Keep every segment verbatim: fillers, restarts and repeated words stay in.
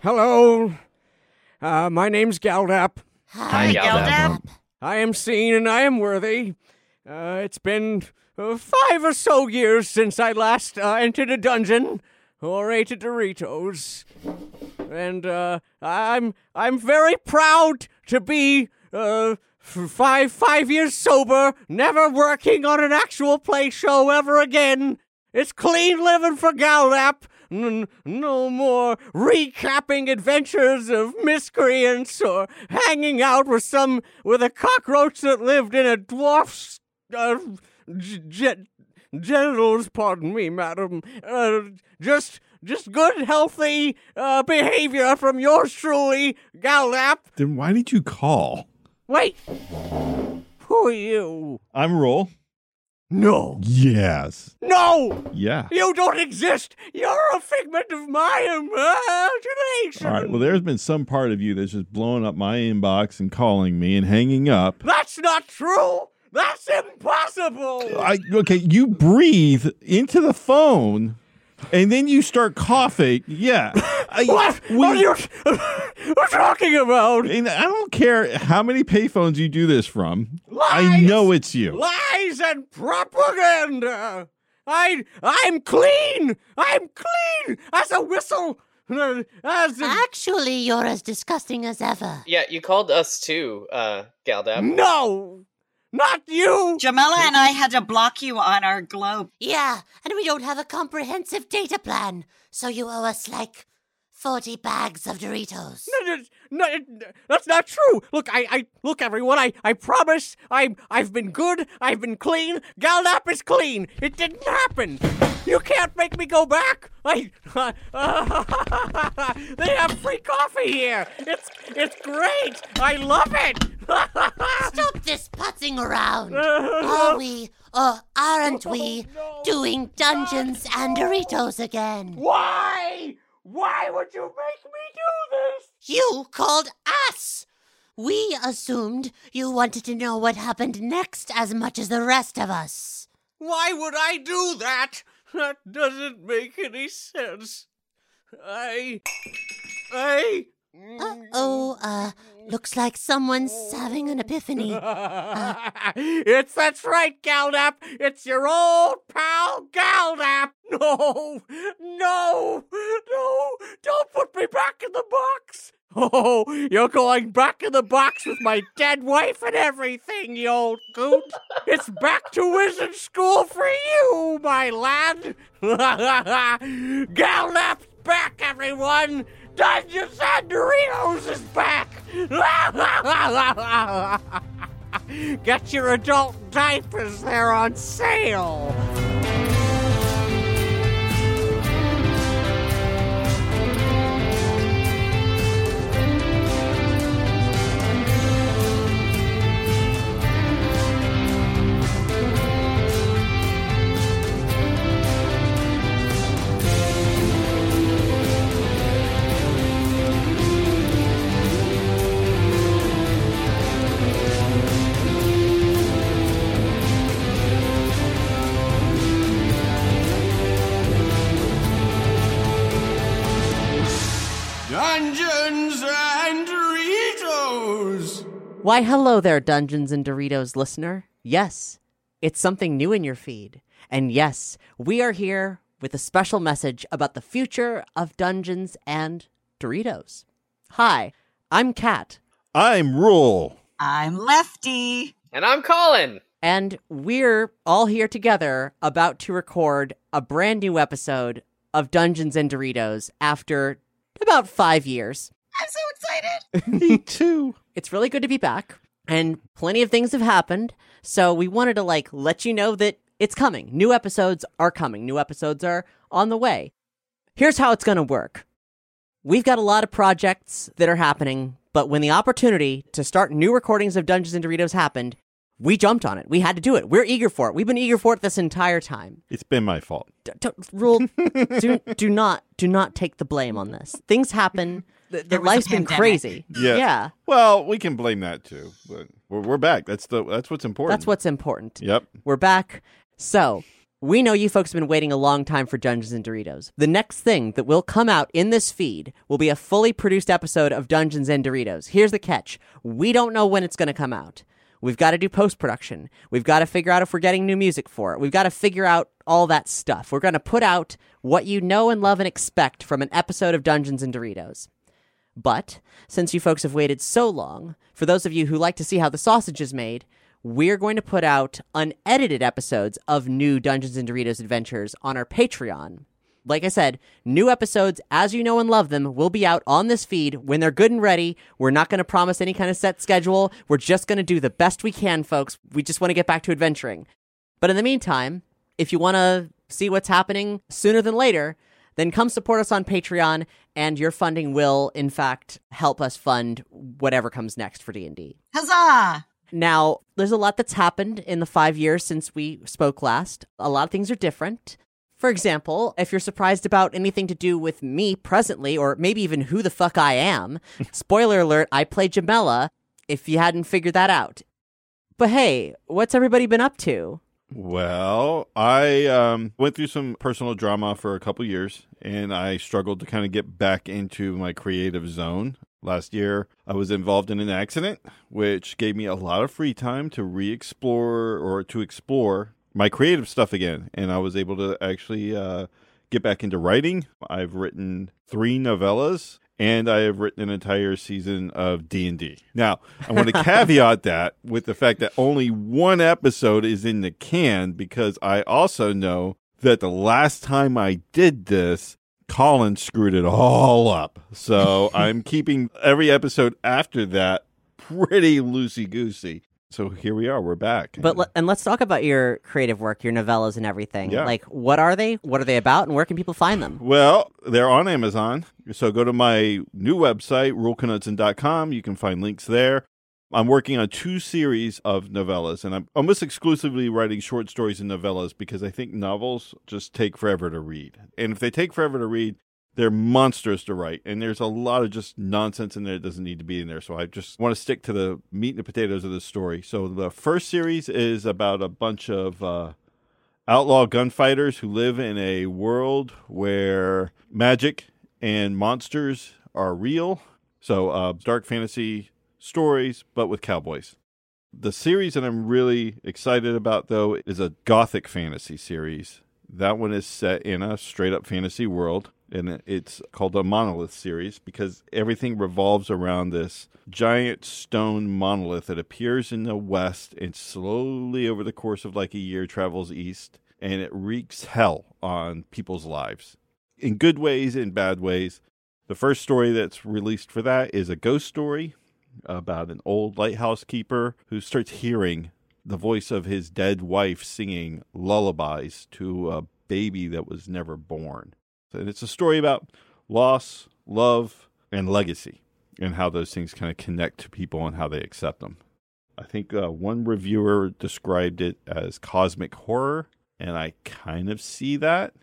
Hello. Uh, my name's Galdap. Hi, Galdap. I am seen and I am worthy. Uh, it's been uh, five or so years since I last uh, entered a dungeon or ate a Doritos. And uh, I'm I'm very proud to be uh, five five years sober, never working on an actual play show ever again. It's clean living for Galdap. N- no more recapping adventures of miscreants or hanging out with some with a cockroach that lived in a dwarf's uh, g- genitals. Pardon me, madam. Uh, just. Just good, healthy uh, behavior from yours truly, Galdap. Then why did you call? Wait. Who are you? I'm Roll. No. Yes. No. Yeah. You don't exist. You're a figment of my imagination. All right. Well, there's been some part of you that's just blowing up my inbox and calling me and hanging up. That's not true. That's impossible. I, okay, you breathe into the phone. And then you start coughing. Yeah. I, what? We, what are you we're talking about? And I don't care how many payphones you do this from. Lies, I know it's you. Lies and propaganda. I, I'm clean. I'm clean as a whistle. As a... Actually, you're as disgusting as ever. Yeah, you called us too, uh, Galdap. No. Not you! Jamila and I had to block you on our globe. Yeah, and we don't have a comprehensive data plan, so you owe us like forty bags of Doritos. No, no, no, that's not true. Look, I, I, look, everyone. I, I promise. I, I've been good. I've been clean. Galdap is clean. It didn't happen. You can't make me go back. I, uh, uh, they have free coffee here. It's, it's great. I love it. Stop this putzing around. Are we, or aren't we, no. doing Dungeons and Doritos again? Why? Why would you make me do this? You called us. We assumed you wanted to know what happened next as much as the rest of us. Why would I do that? That doesn't make any sense. I... I... Uh-oh, uh, looks like someone's having an epiphany. Uh, it's, that's right, Galdap. It's your old pal, Galdap. No, no, no, don't put me back in the box. Oh, you're going back in the box with my dead wife and everything, you old coot. It's back to wizard school for you, my lad. Galdap's back, everyone. Dungeons and Doritos is back! Get your adult diapers, they're on sale! Dungeons and Doritos! Why, hello there, Dungeons and Doritos listener. Yes, it's something new in your feed. And yes, we are here with a special message about the future of Dungeons and Doritos. Hi, I'm Kat. I'm Roll. I'm Lefty. And I'm Colin. And we're all here together about to record a brand new episode of Dungeons and Doritos after about five years. I'm so excited. Me too. It's really good to be back, and plenty of things have happened, so we wanted to, like, let you know that it's coming. New episodes are coming. New episodes are on the way. Here's how it's going to work. We've got a lot of projects that are happening, but when the opportunity to start new recordings of Dungeons and Doritos happened, we jumped on it. We had to do it. We're eager for it. We've been eager for it this entire time. It's been my fault. D- d- rule, do, do not, do not take the blame on this. Things happen. The, the life's been pandemic. crazy. Yeah. Yeah. Well, we can blame that too, but we're, we're back. That's the that's what's important. That's what's important. Yep. We're back. So We know you folks have been waiting a long time for Dungeons and Doritos. The next thing that will come out in this feed will be a fully produced episode of Dungeons and Doritos. Here's the catch. We don't know when it's going to come out. We've got to do post-production. We've got to figure out if we're getting new music for it. We've got to figure out all that stuff. We're going to put out what you know and love and expect from an episode of Dungeons and Doritos. But since you folks have waited so long, for those of you who like to see how the sausage is made, we're going to put out unedited episodes of new Dungeons and Doritos adventures on our Patreon. Like I said, new episodes, as you know and love them, will be out on this feed when they're good and ready. We're not going to promise any kind of set schedule. We're just going to do the best we can, folks. We just want to get back to adventuring. But in the meantime, if you want to see what's happening sooner than later, then come support us on Patreon, and your funding will, in fact, help us fund whatever comes next for D and D. Huzzah! Now, there's a lot that's happened in the five years since we spoke last. A lot of things are different. For example, if you're surprised about anything to do with me presently, or maybe even who the fuck I am, spoiler alert, I play Jamela, if you hadn't figured that out. But hey, what's everybody been up to? Well, I um, went through some personal drama for a couple years, and I struggled to kind of get back into my creative zone. Last year, I was involved in an accident, which gave me a lot of free time to re-explore or to explore my creative stuff again. And I was able to actually uh, get back into writing. I've written three novellas, and I have written an entire season of D and D. Now, I want to caveat that with the fact that only one episode is in the can, because I also know that the last time I did this, Colin screwed it all up. So I'm keeping every episode after that pretty loosey-goosey. So here we are. We're back. But le- and let's talk about your creative work, your novellas and everything. Yeah. Like, what are they? What are they about? And where can people find them? Well, they're on Amazon. So go to my new website, rule knudsen dot com. You can find links there. I'm working on two series of novellas, and I'm almost exclusively writing short stories and novellas because I think novels just take forever to read. And if they take forever to read, they're monstrous to write. And there's a lot of just nonsense in there that doesn't need to be in there. So I just want to stick to the meat and the potatoes of the story. So the first series is about a bunch of uh, outlaw gunfighters who live in a world where magic and monsters are real. So uh, dark fantasy stories, but with cowboys. The series that I'm really excited about, though, is a gothic fantasy series. That one is set in a straight-up fantasy world, and it's called a Monolith series because everything revolves around this giant stone monolith that appears in the west and slowly over the course of like a year travels east, and it wreaks hell on people's lives in good ways and bad ways. The first story that's released for that is a ghost story about an old lighthouse keeper who starts hearing the voice of his dead wife singing lullabies to a baby that was never born. And it's a story about loss, love, and legacy, and how those things kind of connect to people and how they accept them. I think uh, one reviewer described it as cosmic horror, and I kind of see that.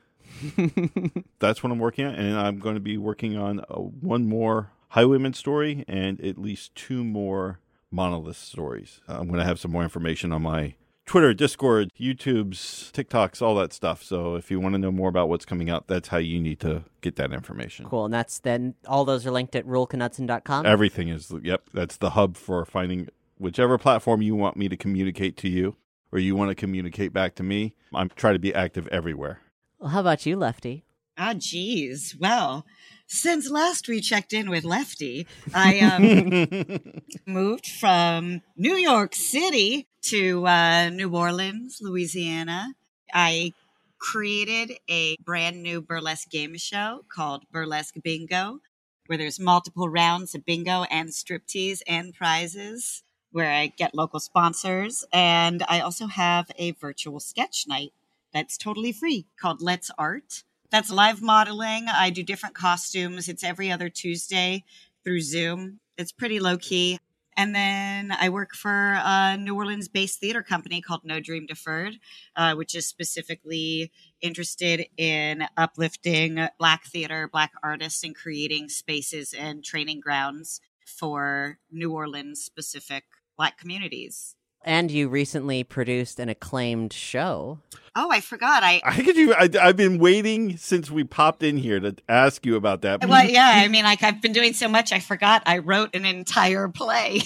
That's what I'm working on, and I'm going to be working on uh, one more Highwayman story and at least two more Monolith stories. I'm going to have some more information on my Twitter, Discord, YouTube's, TikToks, all that stuff. So if you want to know more about what's coming out, that's how you need to get that information. Cool. And that's then all those are linked at rule knudsen dot com. Everything is, yep, that's the hub for finding whichever platform you want me to communicate to you or you want to communicate back to me. I'm trying to be active everywhere. Well, how about you, Lefty? Ah, geez. Well, since last we checked in with Lefty, I um, moved from New York City to uh, New Orleans, Louisiana. I created a brand new burlesque game show called Burlesque Bingo, where there's multiple rounds of bingo and striptease and prizes, where I get local sponsors. And I also have a virtual sketch night that's totally free called Let's Art. That's live modeling. I do different costumes. It's every other Tuesday through Zoom. It's pretty low key. And then I work for a New Orleans-based theater company called No Dream Deferred, uh, which is specifically interested in uplifting Black theater, Black artists, and creating spaces and training grounds for New Orleans-specific Black communities. And you recently produced an acclaimed show. Oh, I forgot. I I could you. I, I've been waiting since we popped in here to ask you about that. well, yeah. I mean, like I've been doing so much, I forgot I wrote an entire play.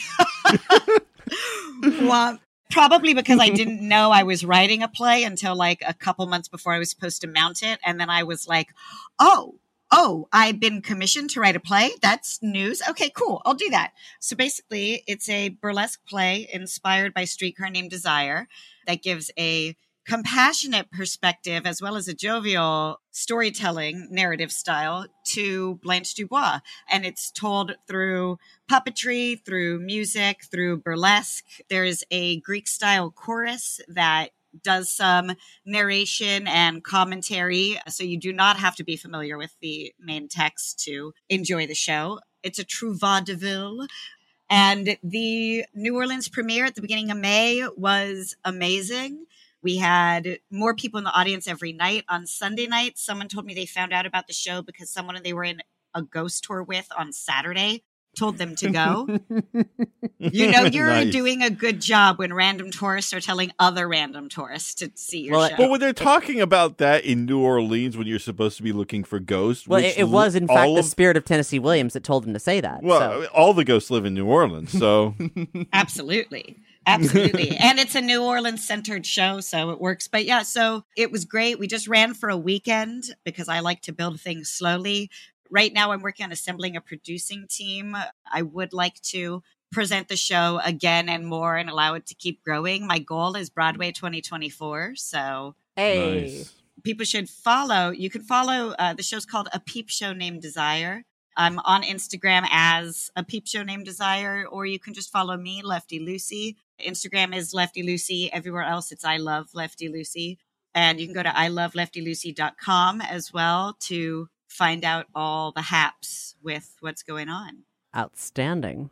Well, probably because I didn't know I was writing a play until like a couple months before I was supposed to mount it, and then I was like, "Oh, oh, I've been commissioned to write a play. That's news. Okay, cool. I'll do that." So basically, it's a burlesque play inspired by Streetcar Named Desire that gives a compassionate perspective as well as a jovial storytelling narrative style to Blanche Dubois. And it's told through puppetry, through music, through burlesque. There is a Greek style chorus that does some narration and commentary. So you do not have to be familiar with the main text to enjoy the show. It's a true vaudeville. And the New Orleans premiere at the beginning of May was amazing. We had more people in the audience every night. On Sunday night, someone told me they found out about the show because someone they were in a ghost tour with on Saturday told them to go. You know, you're Nice. doing a good job when random tourists are telling other random tourists to see your Well, show. But when they're talking about that in New Orleans, when you're supposed to be looking for ghosts, Well, which it, it was, in fact, all the of- spirit of Tennessee Williams that told him to say that. Well, so. all the ghosts live in New Orleans, so Absolutely. Absolutely. And it's a New Orleans centered show, so it works. But yeah, so it was great. We just ran for a weekend because I like to build things slowly. Right now, I'm working on assembling a producing team. I would like to present the show again and more and allow it to keep growing. My goal is Broadway twenty twenty-four. So Hey. nice. people should follow. You can follow, uh, the show's called A Peep Show Named Desire. I'm on Instagram as A Peep Show Named Desire, or you can just follow me, Lefty Lucy. Instagram is Lefty Lucy. Everywhere else, it's I Love Lefty Lucy. And you can go to I love lefty lucy dot com as well to find out all the haps with what's going on. Outstanding.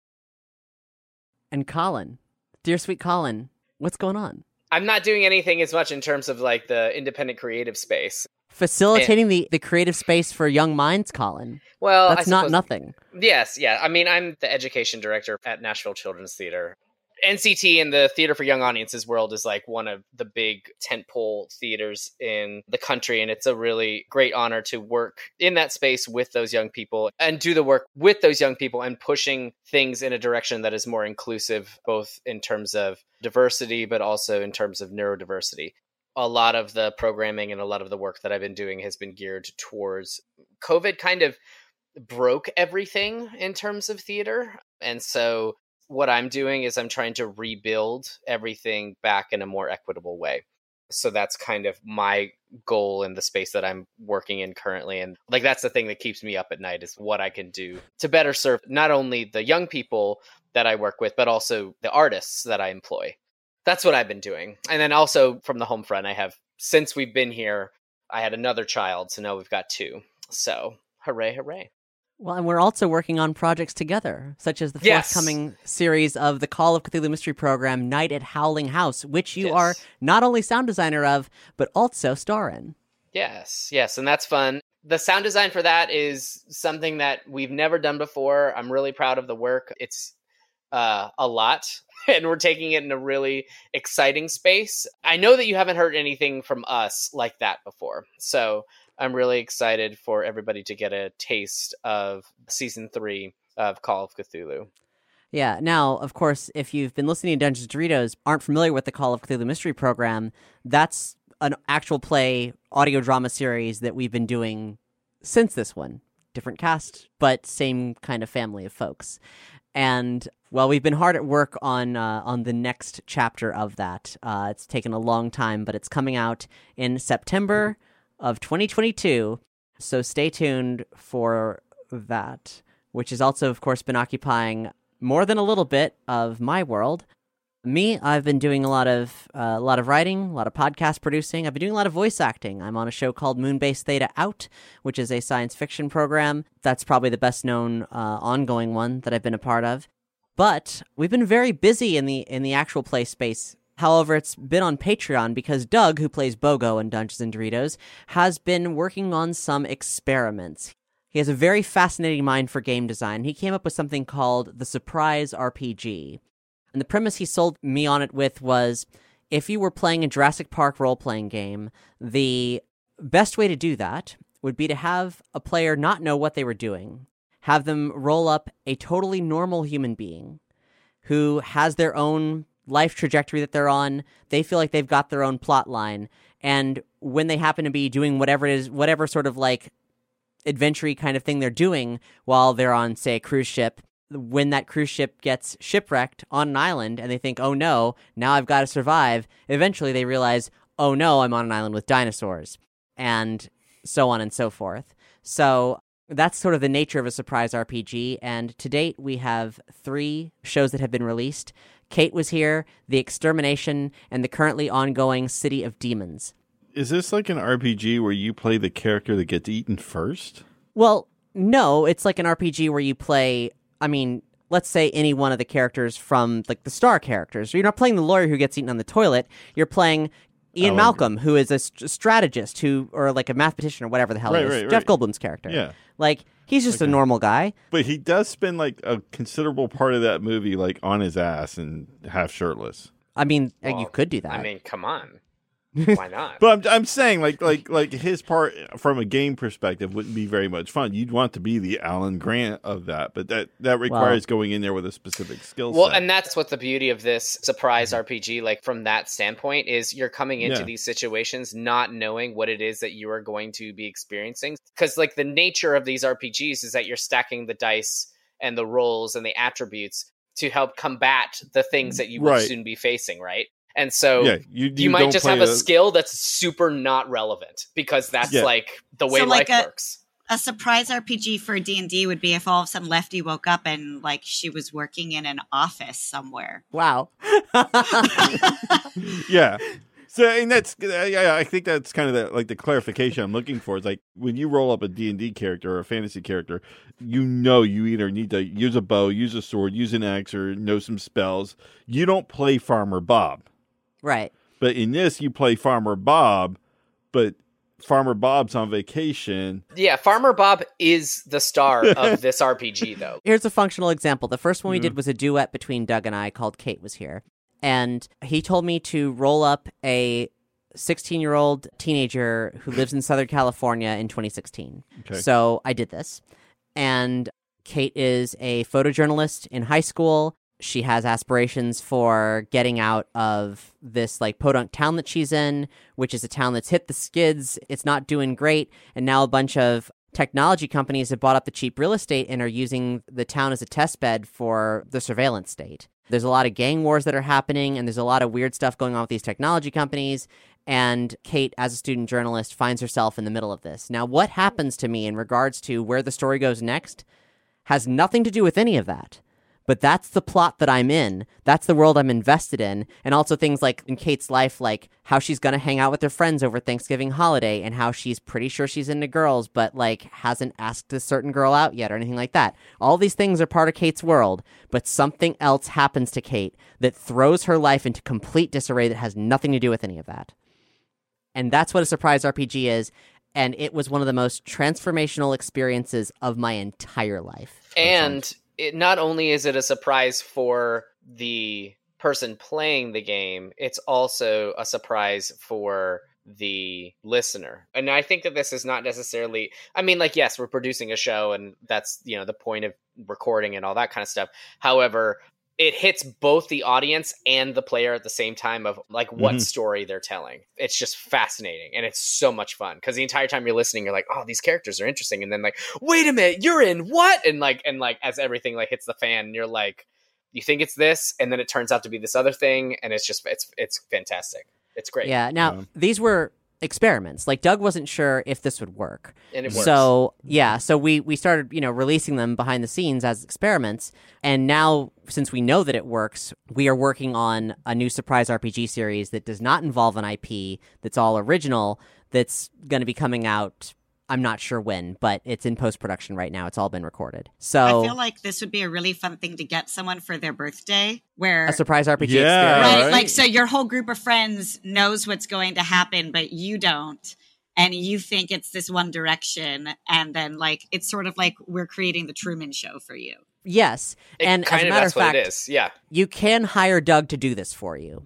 And Colin, dear sweet Colin, what's going on? I'm not doing anything as much in terms of like the independent creative space. Facilitating the, the creative space for young minds, Colin. Well, That's I not suppose- nothing. Yes, yeah. I mean, I'm the education director at Nashville Children's Theater. N C T in the Theater for Young Audiences world is like one of the big tentpole theaters in the country. And it's a really great honor to work in that space with those young people and do the work with those young people and pushing things in a direction that is more inclusive, both in terms of diversity, but also in terms of neurodiversity. A lot of the programming and a lot of the work that I've been doing has been geared towards COVID kind of broke everything in terms of theater. And so what I'm doing is I'm trying to rebuild everything back in a more equitable way. So that's kind of my goal in the space that I'm working in currently. And like, that's the thing that keeps me up at night is what I can do to better serve not only the young people that I work with, but also the artists that I employ. That's what I've been doing. And then also from the home front, I have, since we've been here, I had another child. So now we've got two. So hooray, hooray. Well, and we're also working on projects together, such as the Yes. forthcoming series of the Call of Cthulhu Mystery Program, Night at Howling House, which you Yes. are not only sound designer of, but also star in. Yes, yes, and that's fun. The sound design for that is something that we've never done before. I'm really proud of the work. It's uh, a lot, and we're taking it in a really exciting space. I know that you haven't heard anything from us like that before, so I'm really excited for everybody to get a taste of season three of Call of Cthulhu. Yeah. Now, of course, if you've been listening to Dungeons Doritos, aren't familiar with the Call of Cthulhu Mystery Program, that's an actual play audio drama series that we've been doing since this one. Different cast, but same kind of family of folks. And well, we've been hard at work on uh, on the next chapter of that. Uh, it's taken a long time, but it's coming out in September of twenty twenty-two. So stay tuned for that, which has also, of course, been occupying more than a little bit of my world. Me, I've been doing a lot of uh, a lot of writing, a lot of podcast producing. I've been doing a lot of voice acting. I'm on a show called Moonbase Theta Out, which is a science fiction program. That's probably the best known uh, ongoing one that I've been a part of. But we've been very busy in the in the actual play space. However, it's been on Patreon because Doug, who plays Bogo in Dungeons and Doritos, has been working on some experiments. He has a very fascinating mind for game design. He came up with something called the Surprise R P G. And the premise he sold me on it with was, if you were playing a Jurassic Park role-playing game, the best way to do that would be to have a player not know what they were doing. Have them roll up a totally normal human being who has their own life trajectory that they're on. They feel like they've got their own plot line. And when they happen to be doing whatever it is, whatever sort of like adventure-y kind of thing they're doing while they're on, say, a cruise ship, when that cruise ship gets shipwrecked on an island and they think, oh no, now I've got to survive, eventually they realize, oh no, I'm on an island with dinosaurs, and so on and so forth. So that's sort of the nature of a surprise R P G, and to date we have three shows that have been released. Kate was here, The Extermination, and the currently ongoing City of Demons. Is this like an R P G where you play the character that gets eaten first? Well, no, it's like an R P G where you play, I mean, let's say any one of the characters from like the star characters. You're not playing the lawyer who gets eaten on the toilet. You're playing Ian Oh, Malcolm, who is a st- strategist who, or like a mathematician or whatever the hell Right, he is. right, Jeff right. Goldblum's character. Yeah. Like, he's just a Okay. normal guy. But he does spend like a considerable part of that movie like on his ass and half shirtless. I mean, uh, you Well, could do that. I mean, come on. Why not? But I'm I'm saying like like like his part from a game perspective wouldn't be very much fun. You'd want to be the Alan Grant of that, but that that requires going in there with a specific skill set. Well, and that's what the beauty of this surprise R P G, like from that standpoint, is you're coming into Yeah. these situations not knowing what it is that you are going to be experiencing. Because like the nature of these R P Gs is that you're stacking the dice and the rolls and the attributes to help combat the things that you will Right. soon be facing, right? And so yeah, you, you, you might don't just play have a, skill that's super not relevant because that's Yeah. like the way So, like life a- works. A surprise R P G for D and D would be if all of a sudden Lefty woke up and like she was working in an office somewhere. Wow. Yeah. So, and that's yeah, I think that's kind of the, like the clarification I'm looking for. Is like when you roll up a D and D character or a fantasy character, you know you either need to use a bow, use a sword, use an axe, or know some spells. You don't play Farmer Bob. Right. But in this, you play Farmer Bob, but Farmer Bob's on vacation. Yeah, Farmer Bob is the star of this R P G, though. Here's a functional example. The first one we Mhm. did was a duet between Doug and I called Kate Was Here. And he told me to roll up a sixteen-year-old teenager who lives in Southern California in twenty sixteen. Okay. So I did this. And Kate is a photojournalist in high school. She has aspirations for getting out of this like podunk town that she's in, which is a town that's hit the skids. It's not doing great. And now a bunch of technology companies have bought up the cheap real estate and are using the town as a test bed for the surveillance state. There's a lot of gang wars that are happening, and there's a lot of weird stuff going on with these technology companies. And Kate, as a student journalist, finds herself in the middle of this. Now, what happens to me in regards to where the story goes next has nothing to do with any of that. But that's the plot that I'm in. That's the world I'm invested in. And also things like in Kate's life, like how she's going to hang out with her friends over Thanksgiving holiday and how she's pretty sure she's into girls, but like hasn't asked a certain girl out yet or anything like that. All these things are part of Kate's world, but something else happens to Kate that throws her life into complete disarray that has nothing to do with any of that. And that's what a surprise R P G is. And it was one of the most transformational experiences of my entire life. And it not only is it a surprise for the person playing the game, it's also a surprise for the listener. And I think that this is not necessarily, I mean, like, yes, we're producing a show and that's, you know, the point of recording and all that kind of stuff. However, it hits both the audience and the player at the same time of like what Mhm. story they're telling. It's just fascinating. And it's so much fun because the entire time you're listening, you're like, oh, these characters are interesting. And then like, wait a minute, you're in what? And like, and like, as everything like hits the fan, you're like, you think it's this, and then it turns out to be this other thing. And it's just, it's, it's fantastic. It's great. Yeah. Now, Yeah. these were experiments. Like Doug wasn't sure if this would work. And it works. So, yeah, so we we started, you know, releasing them behind the scenes as experiments. And now, since we know that it works, we are working on a new surprise R P G series that does not involve an I P, that's all original, that's going to be coming out, I'm not sure when, but it's in post-production right now. It's all been recorded. So, I feel like this would be a really fun thing to get someone for their birthday where a surprise R P G Yeah. experience. right, right. like so your whole group of friends knows what's going to happen but you don't, and you think it's this one direction, and then like it's sort of like we're creating the Truman Show for you. Yes. It and kind as a of matter that's of fact, what it is. Yeah. you can hire Doug to do this for you.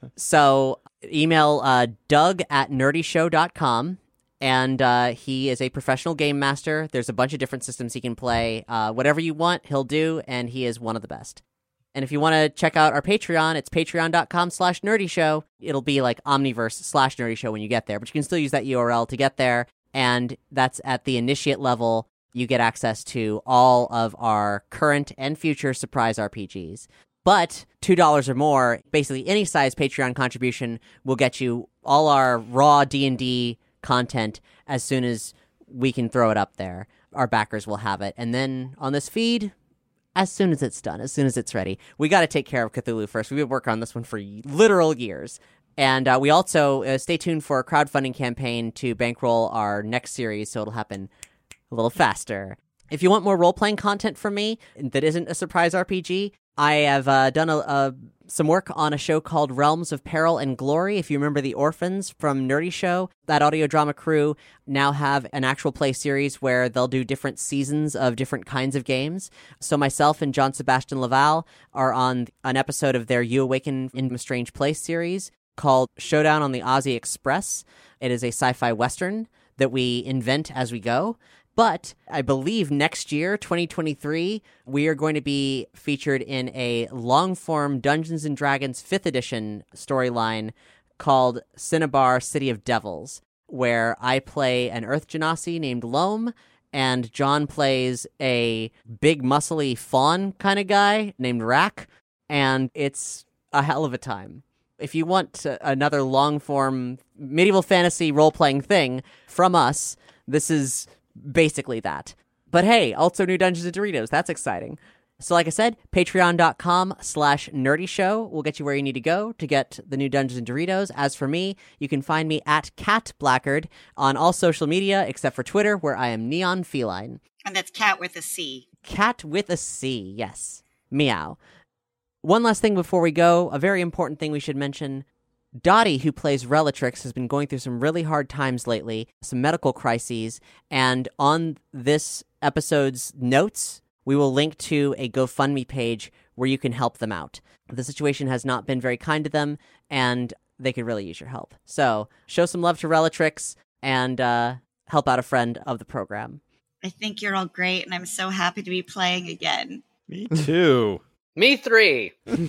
So email uh, Doug at nerdy show dot com. And uh, he is a professional game master. There's a bunch of different systems he can play. Uh, whatever you want, he'll do, and he is one of the best. And if you want to check out our Patreon, it's patreon dot com slash nerdy show. It'll be like Omniverse slash nerdy show when you get there, but you can still use that U R L to get there. And that's at the initiate level. You get access to all of our current and future surprise R P Gs. But two dollars or more, basically any size Patreon contribution will get you all our raw D and D content as soon as we can throw it up there. Our backers will have it. And then on this feed, as soon as it's done, as soon as it's ready. We got to take care of Cthulhu first. We've been working on this one for literal years. And uh, we also, uh, stay tuned for a crowdfunding campaign to bankroll our next series, so it'll happen a little faster. If you want more role-playing content from me that isn't a surprise R P G, I have uh, done a, a, some work on a show called Realms of Peril and Glory. If you remember The Orphans from Nerdy Show, that audio drama crew now have an actual play series where they'll do different seasons of different kinds of games. So myself and John Sebastian Laval are on an episode of their You Awaken in a Strange Place series called Showdown on the Ozzy Express. It is a sci-fi western that we invent as we go. But I believe next year, twenty twenty-three, we are going to be featured in a long-form Dungeons and Dragons fifth edition storyline called Cinnabar City of Devils, where I play an Earth Genasi named Loam, and John plays a big, muscly fawn kind of guy named Rack, and it's a hell of a time. If you want another long-form medieval fantasy role-playing thing from us, this is basically that. But hey, also new Dungeons and Doritos. That's exciting. So like I said, patreon dot com slash nerdy show will get you where you need to go to get the new Dungeons and Doritos. As for me, you can find me at Cat Blackard on all social media except for Twitter, where I am Neon Feline. And that's cat with a C. Cat with a C, yes. Meow. One last thing before we go, a very important thing we should mention. Dottie, who plays Relatrix, has been going through some really hard times lately, some medical crises, and on this episode's notes, we will link to a GoFundMe page where you can help them out. The situation has not been very kind to them, and they could really use your help. So, show some love to Relatrix and uh, help out a friend of the program. I think you're all great, and I'm so happy to be playing again. Me too. Me three.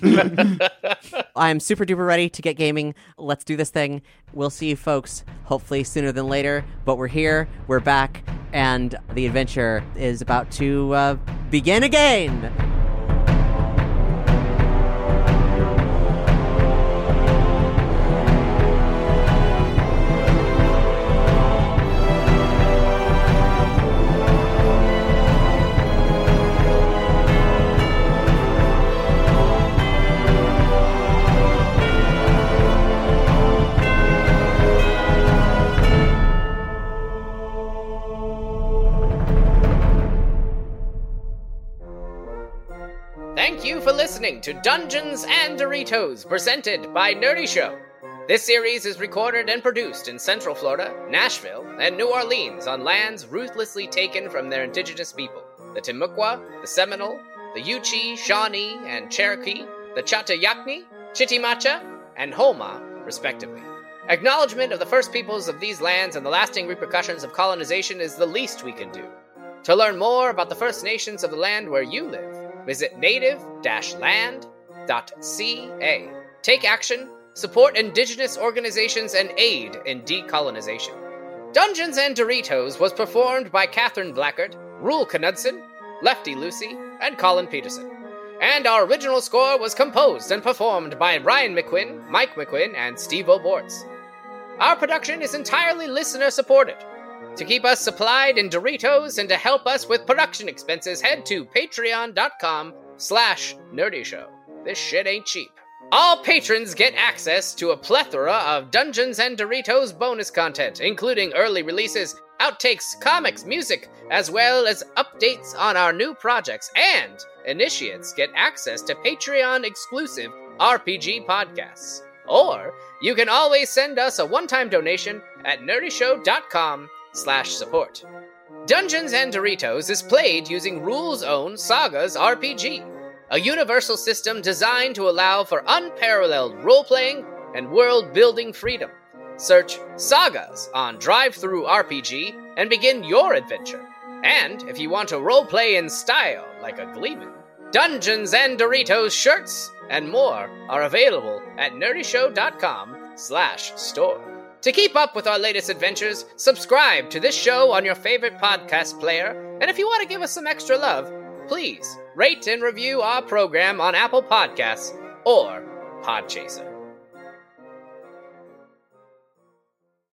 I am super duper ready to get gaming. Let's do this thing. We'll see you folks hopefully sooner than later, but we're here, we're back, and the adventure is about to uh, begin again. Thank you for listening to Dungeons and Doritos, presented by Nerdy Show. This series is recorded and produced in Central Florida, Nashville, and New Orleans on lands ruthlessly taken from their indigenous people, the Timucua, the Seminole, the Yuchi, Shawnee, and Cherokee, the Chattayakni, Chitimacha, and Homa, respectively. Acknowledgement of the first peoples of these lands and the lasting repercussions of colonization is the least we can do. To learn more about the First Nations of the land where you live, visit native dash land dot c a. Take action, support indigenous organizations, and aid in decolonization. Dungeons and Doritos was performed by Catherine Blackard, Rule Knudsen, Lefty Lucy, and Colin Peterson. And our original score was composed and performed by Ryan McQuinn, Mike McQuinn, and Steve O'Bortz. Our production is entirely listener-supported. To keep us supplied in Doritos and to help us with production expenses, head to patreon dot com slash nerdy show. This shit ain't cheap. All patrons get access to a plethora of Dungeons and Doritos bonus content, including early releases, outtakes, comics, music, as well as updates on our new projects, and initiates get access to Patreon-exclusive R P G podcasts. Or you can always send us a one-time donation at nerdyshow dot com slash support. Dungeons and Doritos is played using Rules-Own Sagas R P G, a universal system designed to allow for unparalleled role-playing and world-building freedom. Search Sagas on DriveThruRPG and begin your adventure. And if you want to roleplay in style like a Gleeman, Dungeons and Doritos shirts and more are available at nerdyshow.com slash store. To keep up with our latest adventures, subscribe to this show on your favorite podcast player, and if you want to give us some extra love, please rate and review our program on Apple Podcasts or Podchaser.